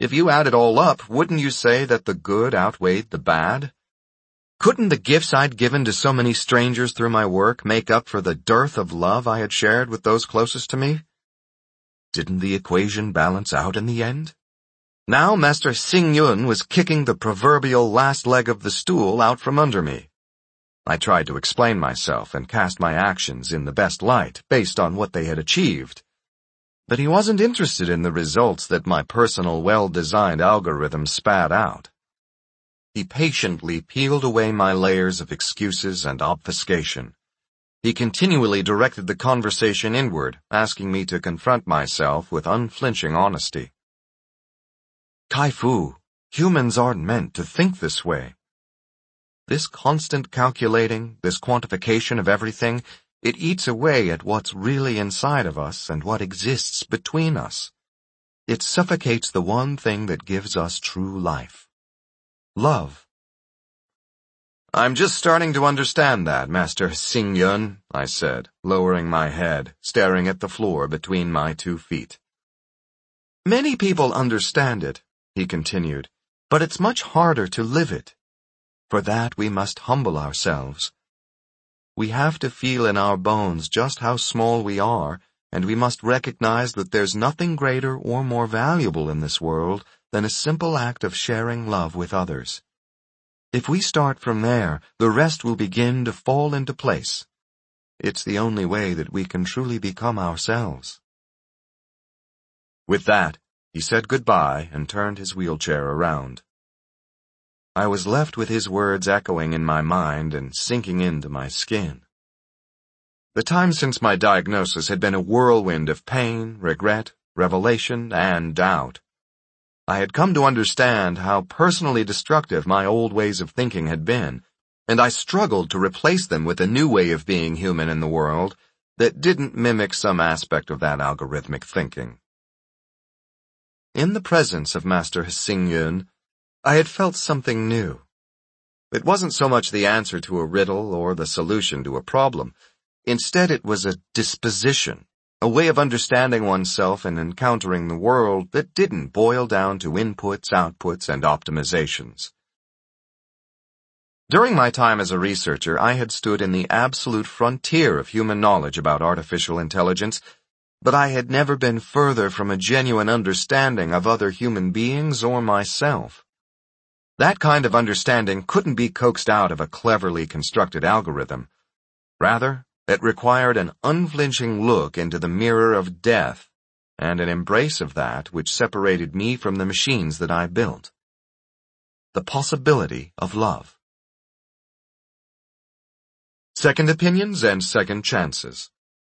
If you add it all up, wouldn't you say that the good outweighed the bad? Couldn't the gifts I'd given to so many strangers through my work make up for the dearth of love I had shared with those closest to me? Didn't the equation balance out in the end? Now Master Xing was kicking the proverbial last leg of the stool out from under me. I tried to explain myself and cast my actions in the best light based on what they had achieved. But he wasn't interested in the results that my personal well-designed algorithm spat out. He patiently peeled away my layers of excuses and obfuscation. He continually directed the conversation inward, asking me to confront myself with unflinching honesty. Kai-Fu, humans aren't meant to think this way. This constant calculating, this quantification of everything, it eats away at what's really inside of us and what exists between us. It suffocates the one thing that gives us true life. Love. I'm just starting to understand that, Master Xing, I said, lowering my head, staring at the floor between my 2 feet. Many people understand it, he continued, but it's much harder to live it. For that we must humble ourselves. We have to feel in our bones just how small we are, and we must recognize that there's nothing greater or more valuable in this world than a simple act of sharing love with others. If we start from there, the rest will begin to fall into place. It's the only way that we can truly become ourselves. With that, he said goodbye and turned his wheelchair around. I was left with his words echoing in my mind and sinking into my skin. The time since my diagnosis had been a whirlwind of pain, regret, revelation, and doubt. I had come to understand how personally destructive my old ways of thinking had been, and I struggled to replace them with a new way of being human in the world that didn't mimic some aspect of that algorithmic thinking. In the presence of Master Xing, I had felt something new. It wasn't so much the answer to a riddle or the solution to a problem. Instead, it was a disposition, a way of understanding oneself and encountering the world that didn't boil down to inputs, outputs, and optimizations. During my time as a researcher, I had stood in the absolute frontier of human knowledge about artificial intelligence, but I had never been further from a genuine understanding of other human beings or myself. That kind of understanding couldn't be coaxed out of a cleverly constructed algorithm. Rather, it required an unflinching look into the mirror of death and an embrace of that which separated me from the machines that I built. The possibility of love. Second opinions and second chances.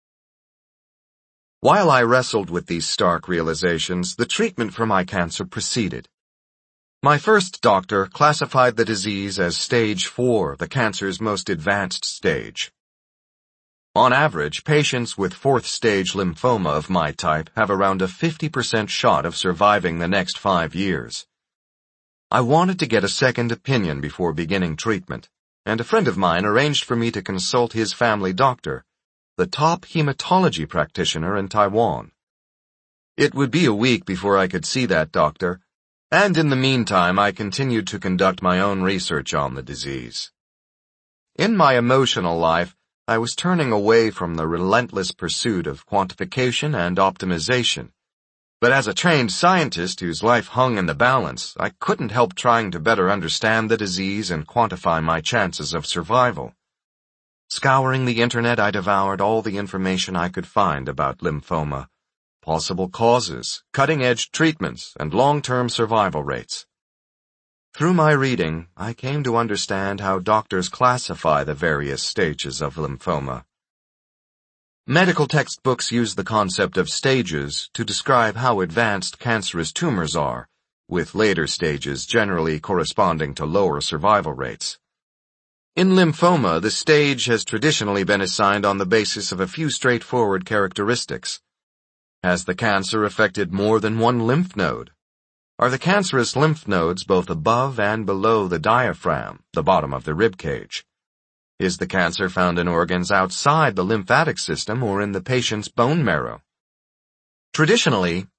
While I wrestled with these stark realizations, the treatment for my cancer proceeded. My first doctor classified the disease as stage 4, the cancer's most advanced stage. On average, patients with 4th-stage lymphoma of my type have around a 50% shot of surviving the next 5 years. I wanted to get a second opinion before beginning treatment, and a friend of mine arranged for me to consult his family doctor, the top hematology practitioner in Taiwan. It would be a week before I could see that doctor, and in the meantime I continued to conduct my own research on the disease. In my emotional life, I was turning away from the relentless pursuit of quantification and optimization. But as a trained scientist whose life hung in the balance, I couldn't help trying to better understand the disease and quantify my chances of survival. Scouring the internet, I devoured all the information I could find about lymphoma, possible causes, cutting-edge treatments, and long-term survival rates. Through my reading, I came to understand how doctors classify the various stages of lymphoma. Medical textbooks use the concept of stages to describe how advanced cancerous tumors are, with later stages generally corresponding to lower survival rates. In lymphoma, the stage has traditionally been assigned on the basis of a few straightforward characteristics. Has the cancer affected more than one lymph node? Are the cancerous lymph nodes both above and below the diaphragm, the bottom of the rib cage? Is the cancer found in organs outside the lymphatic system or in the patient's bone marrow? Traditionally,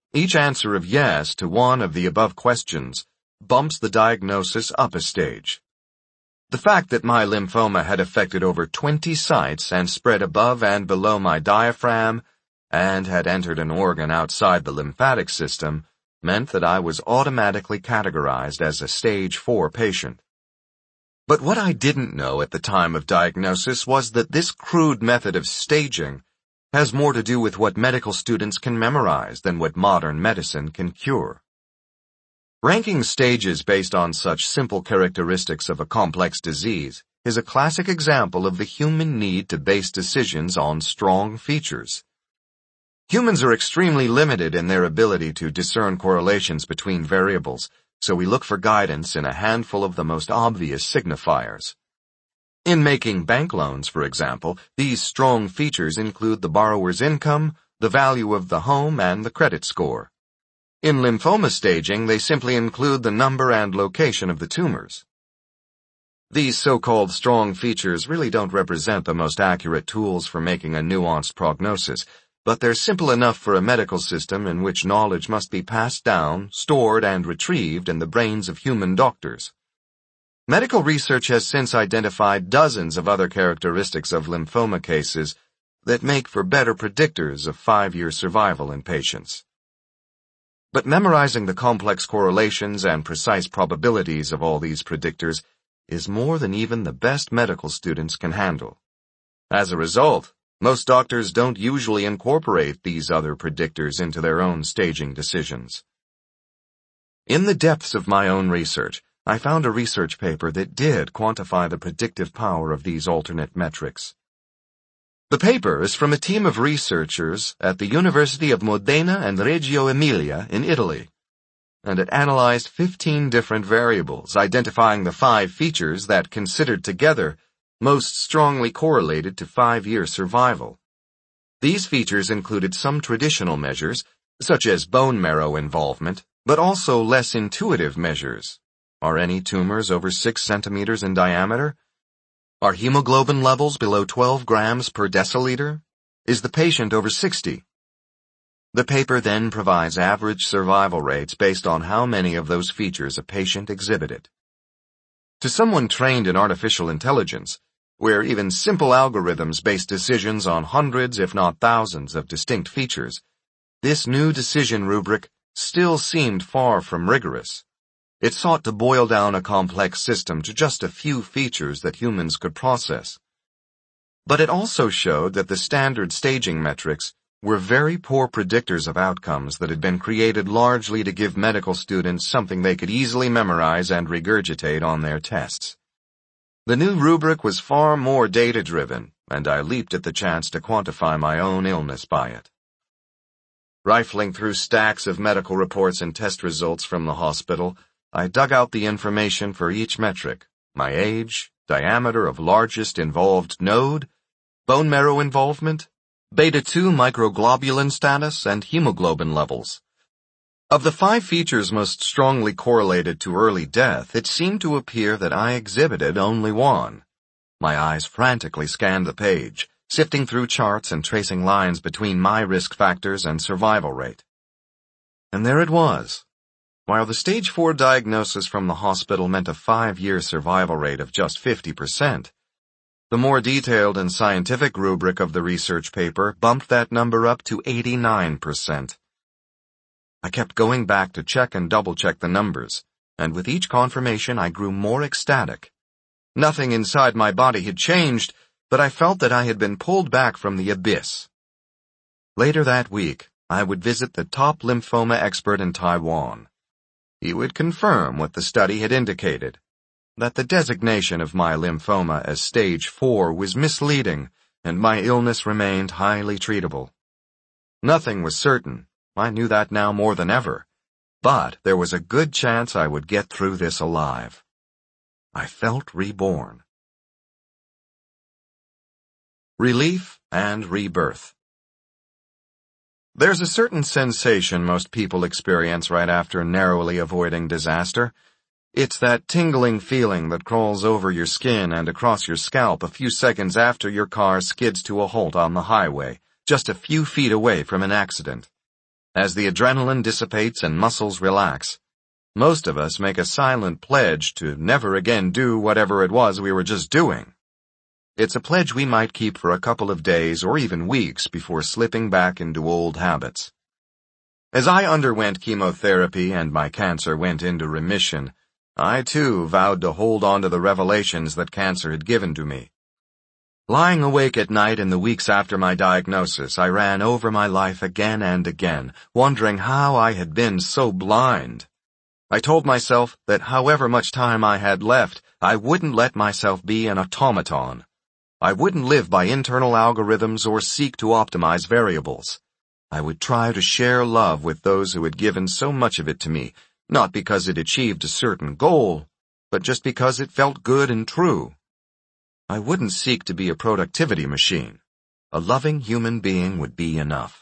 Each answer of yes to one of the above questions bumps the diagnosis up a stage. The fact that my lymphoma had affected over 20 sites and spread above and below my diaphragm and had entered an organ outside the lymphatic system meant that I was automatically categorized as a stage 4 patient. But what I didn't know at the time of diagnosis was that this crude method of staging has more to do with what medical students can memorize than what modern medicine can cure. Ranking stages based on such simple characteristics of a complex disease is a classic example of the human need to base decisions on strong features. Humans are extremely limited in their ability to discern correlations between variables, so we look for guidance in a handful of the most obvious signifiers. In making bank loans, for example, these strong features include the borrower's income, the value of the home, and the credit score. In lymphoma staging, they simply include the number and location of the tumors. These so-called strong features really don't represent the most accurate tools for making a nuanced prognosis, but they're simple enough for a medical system in which knowledge must be passed down, stored, and retrieved in the brains of human doctors. Medical research has since identified dozens of other characteristics of lymphoma cases that make for better predictors of 5-year survival in patients. But memorizing the complex correlations and precise probabilities of all these predictors is more than even the best medical students can handle. As a result, most doctors don't usually incorporate these other predictors into their own staging decisions. In the depths of my own research, I found a research paper that did quantify the predictive power of these alternate metrics. The paper is from a team of researchers at the University of Modena and Reggio Emilia in Italy, and it analyzed 15 different variables, identifying the 5 features that, considered together, most strongly correlated to 5-year survival. These features included some traditional measures, such as bone marrow involvement, but also less intuitive measures. Are any tumors over 6 centimeters in diameter? Are hemoglobin levels below 12 grams per deciliter? Is the patient over 60? The paper then provides average survival rates based on how many of those features a patient exhibited. To someone trained in artificial intelligence, where even simple algorithms base decisions on hundreds if not thousands of distinct features, this new decision rubric still seemed far from rigorous. It sought to boil down a complex system to just a few features that humans could process. But it also showed that the standard staging metrics were very poor predictors of outcomes that had been created largely to give medical students something they could easily memorize and regurgitate on their tests. The new rubric was far more data-driven, and I leaped at the chance to quantify my own illness by it. Rifling through stacks of medical reports and test results from the hospital, I dug out the information for each metric: my age, diameter of largest involved node, bone marrow involvement, beta-2 microglobulin status, and hemoglobin levels. Of the 5 features most strongly correlated to early death, it seemed to appear that I exhibited only one. My eyes frantically scanned the page, sifting through charts and tracing lines between my risk factors and survival rate. And there it was. While the stage 4 diagnosis from the hospital meant a 5-year survival rate of just 50%, the more detailed and scientific rubric of the research paper bumped that number up to 89%. I kept going back to check and double-check the numbers, and with each confirmation I grew more ecstatic. Nothing inside my body had changed, but I felt that I had been pulled back from the abyss. Later that week, I would visit the top lymphoma expert in Taiwan. He would confirm what the study had indicated, that the designation of my lymphoma as stage 4 was misleading, and my illness remained highly treatable. Nothing was certain. I knew that now more than ever, but there was a good chance I would get through this alive. I felt reborn. Relief and rebirth. There's a certain sensation most people experience right after narrowly avoiding disaster. It's that tingling feeling that crawls over your skin and across your scalp a few seconds after your car skids to a halt on the highway, just a few feet away from an accident. As the adrenaline dissipates and muscles relax, most of us make a silent pledge to never again do whatever it was we were just doing. It's a pledge we might keep for a couple of days or even weeks before slipping back into old habits. As I underwent chemotherapy and my cancer went into remission, I too vowed to hold on to the revelations that cancer had given to me. Lying awake at night in the weeks after my diagnosis, I ran over my life again and again, wondering how I had been so blind. I told myself that however much time I had left, I wouldn't let myself be an automaton. I wouldn't live by internal algorithms or seek to optimize variables. I would try to share love with those who had given so much of it to me, not because it achieved a certain goal, but just because it felt good and true. I wouldn't seek to be a productivity machine. A loving human being would be enough.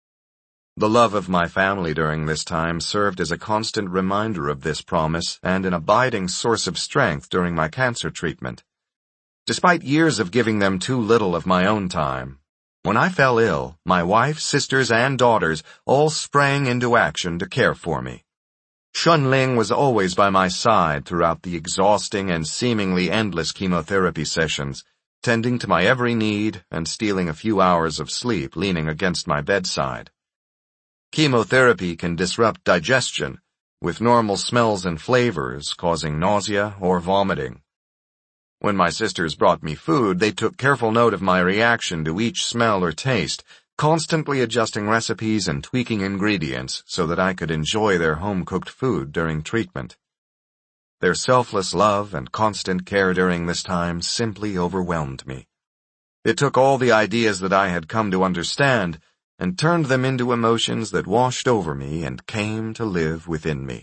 The love of my family during this time served as a constant reminder of this promise and an abiding source of strength during my cancer treatment. Despite years of giving them too little of my own time, when I fell ill, my wife, sisters, and daughters all sprang into action to care for me. Shunling was always by my side throughout the exhausting and seemingly endless chemotherapy sessions, tending to my every need and stealing a few hours of sleep leaning against my bedside. Chemotherapy can disrupt digestion, with normal smells and flavors causing nausea or vomiting. When my sisters brought me food, they took careful note of my reaction to each smell or taste, constantly adjusting recipes and tweaking ingredients so that I could enjoy their home-cooked food during treatment. Their selfless love and constant care during this time simply overwhelmed me. It took all the ideas that I had come to understand and turned them into emotions that washed over me and came to live within me.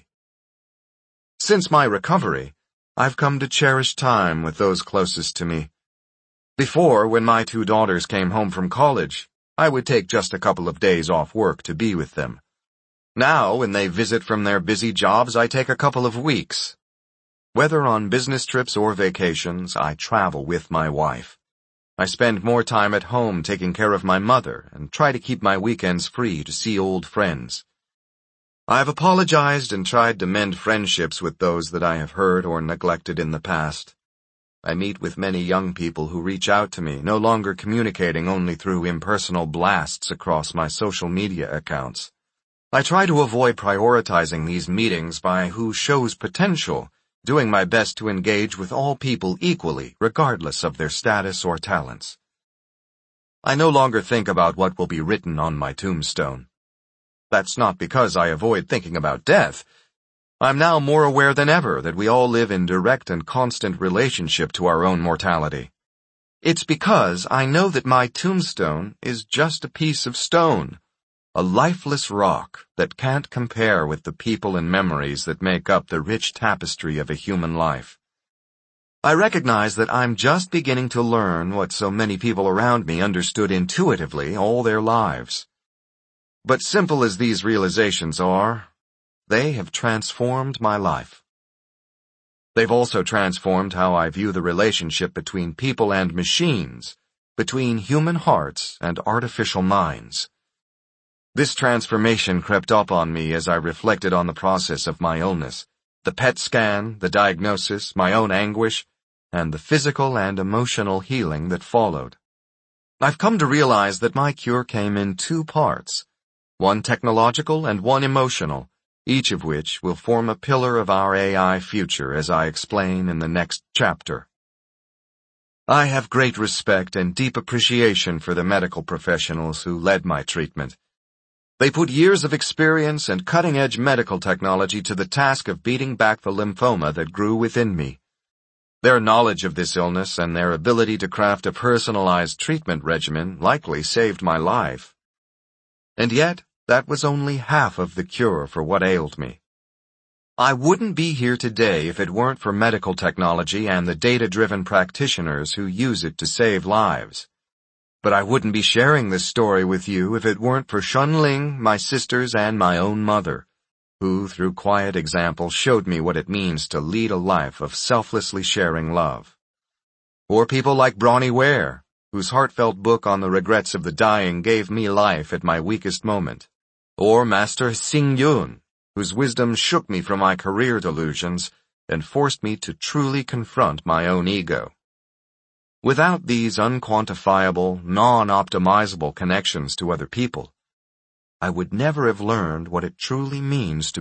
Since my recovery, I've come to cherish time with those closest to me. Before, when my two daughters came home from college, I would take just a couple of days off work to be with them. Now, when they visit from their busy jobs, I take a couple of weeks. Whether on business trips or vacations, I travel with my wife. I spend more time at home taking care of my mother and try to keep my weekends free to see old friends. I've apologized and tried to mend friendships with those that I have hurt or neglected in the past. I meet with many young people who reach out to me, no longer communicating only through impersonal blasts across my social media accounts. I try to avoid prioritizing these meetings by who shows potential, doing my best to engage with all people equally, regardless of their status or talents. I no longer think about what will be written on my tombstone. That's not because I avoid thinking about death. I'm now more aware than ever that we all live in direct and constant relationship to our own mortality. It's because I know that my tombstone is just a piece of stone, a lifeless rock that can't compare with the people and memories that make up the rich tapestry of a human life. I recognize that I'm just beginning to learn what so many people around me understood intuitively all their lives. But simple as these realizations are, they have transformed my life. They've also transformed how I view the relationship between people and machines, between human hearts and artificial minds. This transformation crept up on me as I reflected on the process of my illness, the PET scan, the diagnosis, my own anguish, and the physical and emotional healing that followed. I've come to realize that my cure came in two parts, one technological and one emotional, each of which will form a pillar of our AI future as I explain in the next chapter. I have great respect and deep appreciation for the medical professionals who led my treatment. They put years of experience and cutting-edge medical technology to the task of beating back the lymphoma that grew within me. Their knowledge of this illness and their ability to craft a personalized treatment regimen likely saved my life. And yet, that was only half of the cure for what ailed me. I wouldn't be here today if it weren't for medical technology and the data-driven practitioners who use it to save lives. But I wouldn't be sharing this story with you if it weren't for Shunling, my sisters, and my own mother, who, through quiet example, showed me what it means to lead a life of selflessly sharing love. Or people like Bronnie Ware, whose heartfelt book on the regrets of the dying gave me life at my weakest moment. or Master Xing Yun, whose wisdom shook me from my career delusions and forced me to truly confront my own ego. Without these unquantifiable, non-optimizable connections to other people, I would never have learned what it truly means to